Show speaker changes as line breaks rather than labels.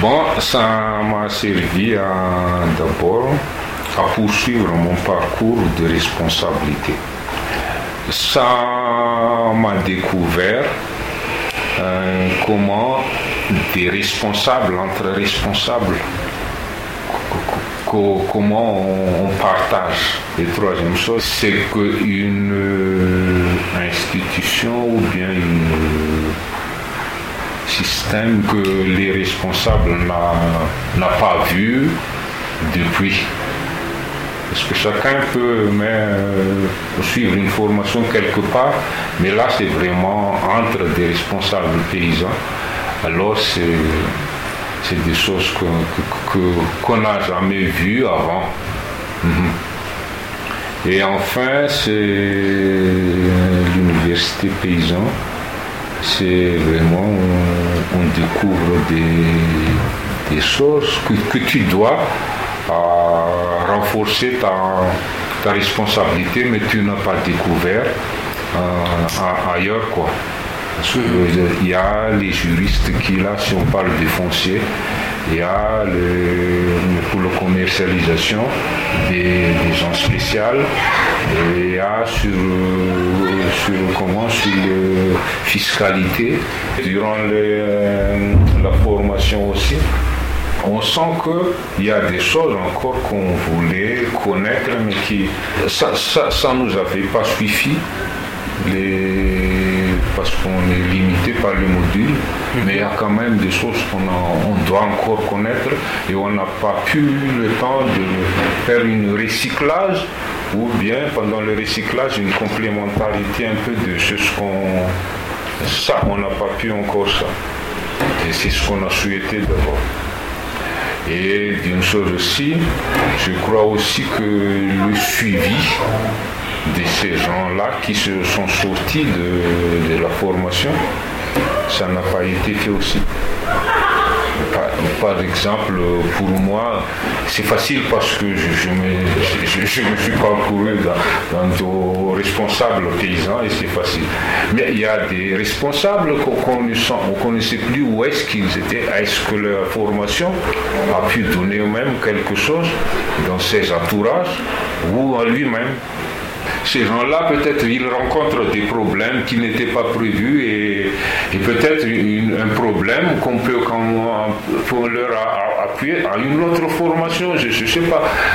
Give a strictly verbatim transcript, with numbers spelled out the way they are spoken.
Bon, ça m'a servi à, d'abord à poursuivre mon parcours de responsabilité. Ça m'a découvert euh, comment des responsables entre responsables, comment on partage. Et troisième chose, c'est qu'une institution ou bien un système que les responsables n'ont n'a pas vu depuis. Parce que chacun peut mais, euh, suivre une formation quelque part, mais là c'est vraiment entre des responsables paysans. Alors c'est, c'est des choses que, que, que, qu'on n'a jamais vues avant. Mm-hmm. Et enfin c'est l'université paysan. C'est vraiment, on, on découvre des, des choses que, que tu dois à renforcer ta, ta responsabilité, mais tu n'as pas découvert euh, ailleurs, quoi. Parce qu'il y a les juristes qui, là, si on parle des fonciers, il y a le, pour la commercialisation des, des gens spéciaux, et il y a sur, sur, comment, sur la fiscalité, durant les, la formation aussi. On sent qu'il y a des choses encore qu'on voulait connaître, mais qui ça, ça, ça nous avait pas suffi, les, parce qu'on est limité par les modules, mais il y a quand même des choses qu'on a, on doit encore connaître et on n'a pas pu le temps de faire un recyclage ou bien pendant le recyclage une complémentarité un peu de ce qu'on... Ça, on n'a pas pu encore ça. Et c'est ce qu'on a souhaité d'abord. Et d'une chose aussi, je crois aussi que le suivi de ces gens-là qui se sont sortis de, de la formation, ça n'a pas été fait aussi. Par, par exemple, pour moi, c'est facile parce que je, je, me, je, je me suis parcouru dans, dans nos responsables paysans et c'est facile. Mais il y a des responsables qu'on ne connaissait plus où est-ce qu'ils étaient, est-ce que leur formation a pu donner eux-mêmes quelque chose dans ses entourages ou en lui-même. Ces gens-là, peut-être, ils rencontrent des problèmes qui n'étaient pas prévus et, et peut-être une, un problème qu'on peut, qu'on peut leur appuyer à une autre formation, je ne sais pas.